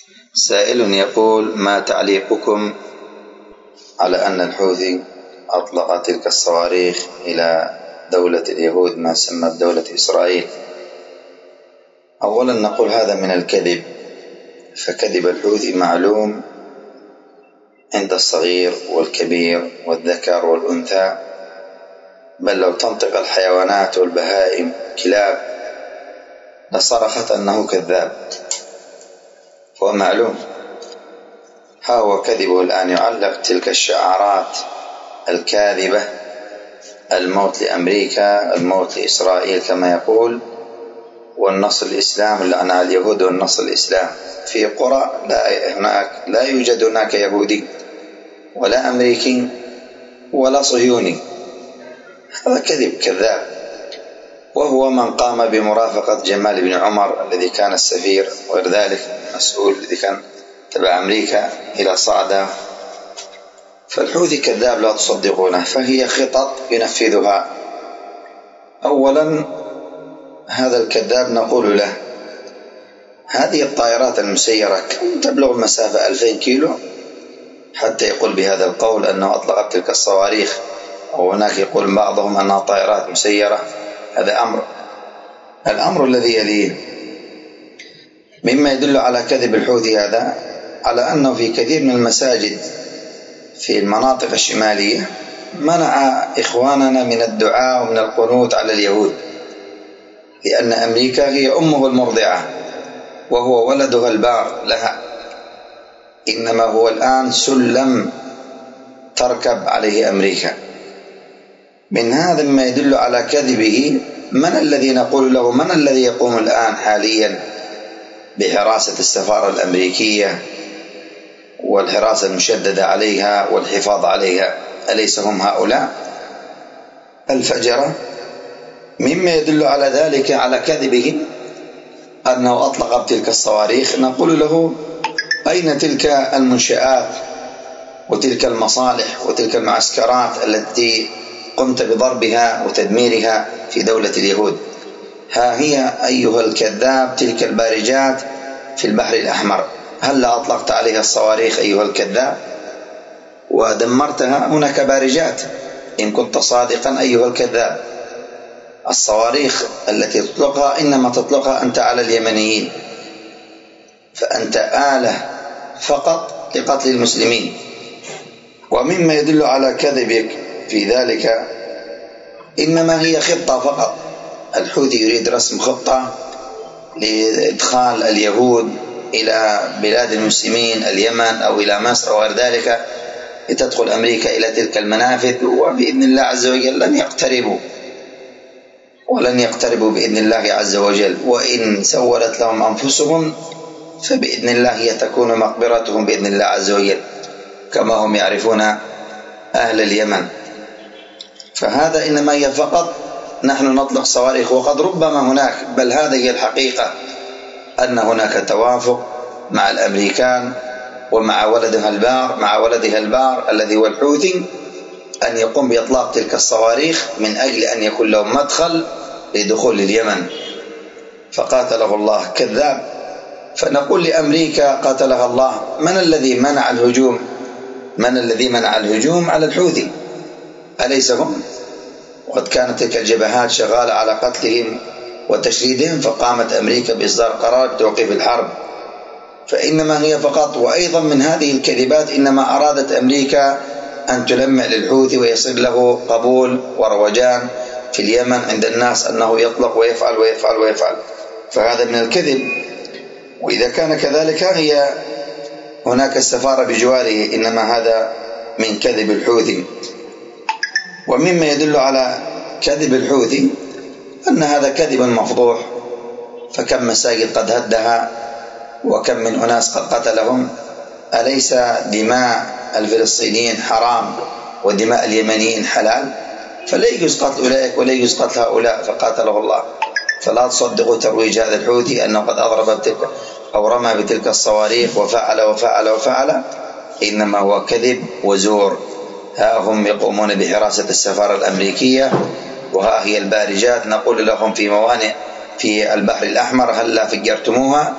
سائل يقول: ما تعليقكم على أن الحوثي أطلق تلك الصواريخ إلى دولة اليهود ما سمت دولة إسرائيل؟ أولا نقول هذا من الكذب، فكذب الحوثي معلوم عند الصغير والكبير والذكر والأنثى، بل لو تنطق الحيوانات والبهائم كلاب لصرخت أنه كذاب، هو معلوم. ها هو كذبه الآن يعلق تلك الشعارات الكاذبة: الموت لأمريكا، الموت لإسرائيل كما يقول، والنصر الإسلام، لعن على اليهود والنصر الإسلام. في قرى لا يوجد هناك يهودي ولا أمريكي ولا صهيوني، هذا كذب كذاب. وهو من قام بمرافقة جمال بن عمر الذي كان السفير وغير ذلك مسؤول الذي كان تبع أمريكا إلى صعدة. فالحوثي كذاب لا تصدقونه، فهي خطط ينفذها. أولا هذا الكذاب نقول له: هذه الطائرات المسيرة كم تبلغ المسافة 2000 كيلو حتى يقول بهذا القول أنه أطلقت تلك الصواريخ، أو هناك يقول بعضهم أنها طائرات مسيرة. هذا أمر. الأمر الذي يليه مما يدل على كذب الحوثي هذا، على أنه في كثير من المساجد في المناطق الشمالية منع إخواننا من الدعاء ومن القنوت على اليهود، لأن أمريكا هي أمه المرضعة وهو ولدها البار لها، إنما هو الآن سلم تركب عليه أمريكا. من هذا ما يدل على كذبه. من الذي نقول له من الذي يقوم الآن حاليا بحراسة السفارة الأمريكية والحراسة المشددة عليها والحفاظ عليها؟ أليس هم هؤلاء الفجرة؟ مما يدل على ذلك على كذبه أنه أطلق تلك الصواريخ. نقول له: أين تلك المنشآت وتلك المصالح وتلك المعسكرات التي قمت بضربها وتدميرها في دولة اليهود؟ ها هي أيها الكذاب تلك البارجات في البحر الأحمر، هل أطلقت عليها الصواريخ أيها الكذاب ودمرتها؟ هناك بارجات، إن كنت صادقا أيها الكذاب. الصواريخ التي تطلقها إنما تطلقها أنت على اليمنيين، فأنت آلة فقط لقتل المسلمين. ومما يدل على كذبك في ذلك إنما هي خطة فقط. الحوثي يريد رسم خطة لإدخال اليهود إلى بلاد المسلمين، اليمن أو إلى مصر أو غير ذلك، لتدخل أمريكا إلى تلك المنافذ، وبإذن الله عز وجل ولن يقتربوا بإذن الله عز وجل. وإن سولت لهم أنفسهم فبإذن الله هي تكون مقبرتهم بإذن الله عز وجل، كما هم يعرفون أهل اليمن. فهذا إنما هي فقط نحن نطلق صواريخ، وقد ربما هناك، بل هذه هي الحقيقة، أن هناك توافق مع الأمريكان ومع ولدها البار الذي هو الحوثي أن يقوم بإطلاق تلك الصواريخ من أجل أن يكون لهم مدخل لدخول اليمن، فقاتله الله كذاب. فنقول لأمريكا قاتلها الله: من الذي منع الهجوم؟ من الذي منع الهجوم على الحوثي؟ أليس هم؟ وقد كانت تلك الجبهات شغالة على قتلهم وتشريدهم، فقامت أمريكا بإصدار قرار بتوقيف الحرب. فإنما هي فقط. وأيضا من هذه الكذبات إنما أرادت أمريكا أن تلمع للحوثي ويصير له قبول وروجان في اليمن عند الناس أنه يطلق ويفعل ويفعل ويفعل، فهذا من الكذب. وإذا كان كذلك هي هناك السفارة بجواره، إنما هذا من كذب الحوثي. ومما يدل على كذب الحوثي أن هذا كذب مفضوح، فكم مساجد قد هدها وكم من أناس قد قتلهم. أليس دماء الفلسطينيين حرام ودماء اليمنيين حلال؟ فلا يجوز قتل أولئك ولا يجوز قتل هؤلاء، فقاتله الله. فلا تصدقوا ترويج هذا الحوثي أنه قد أضرب بتلك أو رمى بتلك الصواريخ وفعل وفعل وفعل، إنما هو كذب وزور. ها هم يقومون بحراسة السفارة الأمريكية، وها هي البارجات نقول لهم في موانئ في البحر الأحمر هل لا فجرتموها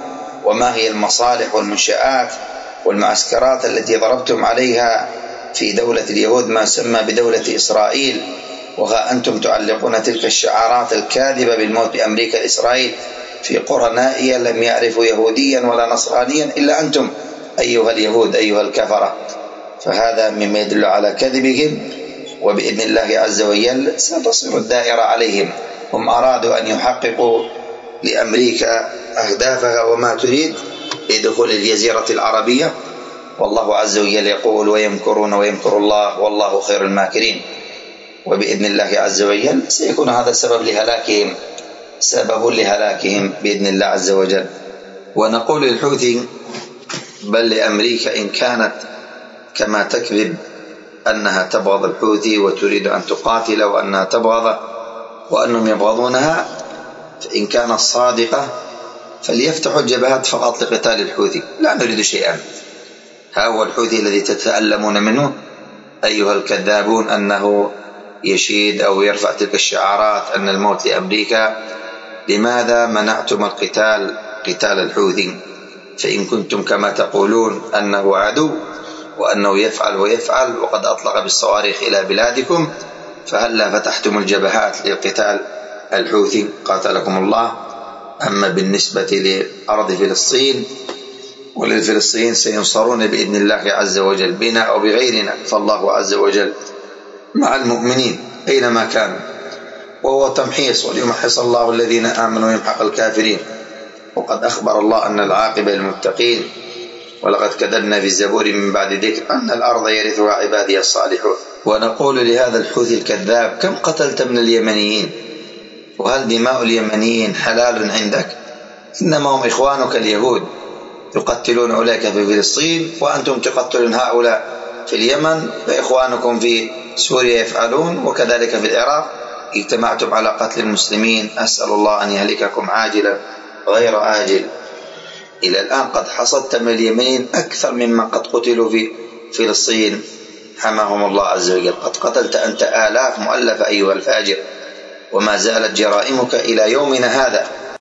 وما هي المصالح والمنشآت والمعسكرات التي ضربتم عليها في دولة اليهود ما سمى بدولة إسرائيل، وها أنتم تعلقون تلك الشعارات الكاذبة بالموت بأمريكا الإسرائيل في قرى نائية لم يعرفوا يهوديا ولا نصرانيا إلا أنتم أيها اليهود أيها الكفرة. فهذا مما يدل على كذبهم، وبإذن الله عز وجل ستصل الدائرة عليهم. هم أرادوا أن يحققوا لأمريكا أهدافها وما تريد لدخول الجزيرة العربية، والله عز وجل يقول ويمكرون ويمكر الله والله خير الماكرين. وبإذن الله عز وجل سيكون هذا سبب لهلاكهم بإذن الله عز وجل. ونقول للحوثي بل لأمريكا إن كانت كما تكذب أنها تبغض الحوثي وتريد أن تقاتل وأنها تبغضه وأنهم يبغضونها، فإن كانت صادقة فليفتحوا الجبهات فقط لقتال الحوثي، لا نريد شيئا. ها هو الحوثي الذي تتألمون منه أيها الكذابون أنه يشيد أو يرفع تلك الشعارات أن الموت لأمريكا. لماذا منعتم قتال الحوثي؟ فإن كنتم كما تقولون أنه عدو وأنه يفعل وقد أطلق بالصواريخ إلى بلادكم، فهلا فتحتم الجبهات لقتال الحوثي قاتلكم الله. أما بالنسبة لأرض فلسطين وللفلسطينيين سينصرون بإذن الله عز وجل بنا أو بغيرنا، فالله عز وجل مع المؤمنين أينما كانوا، وهو تمحيص وليمحص الله الذين آمنوا ويمحق الكافرين. وقد أخبر الله أن العاقبة للمتقين، ولقد كتبنا في الزبور من بعد ذكر أن الأرض يرثها عبادي الصالحون. ونقول لهذا الحوثي الكذاب كم قتلت من اليمنيين؟ وهل دماء اليمنيين حلال عندك؟ إنما هم إخوانك اليهود يقتلون أولئك في فلسطين وأنتم تقتلون هؤلاء في اليمن، فإخوانكم في سوريا يفعلون وكذلك في العراق. اجتمعتم على قتل المسلمين، أسأل الله أن يهلككم عاجلا غير آجل. إلى الآن قد حصدت من اليمنيين أكثر ممن قد قتلوا في فلسطين حماهم الله عز وجل. قد قتلت أنت آلاف مؤلفة أيها الفاجر، وما زالت جرائمك إلى يومنا هذا.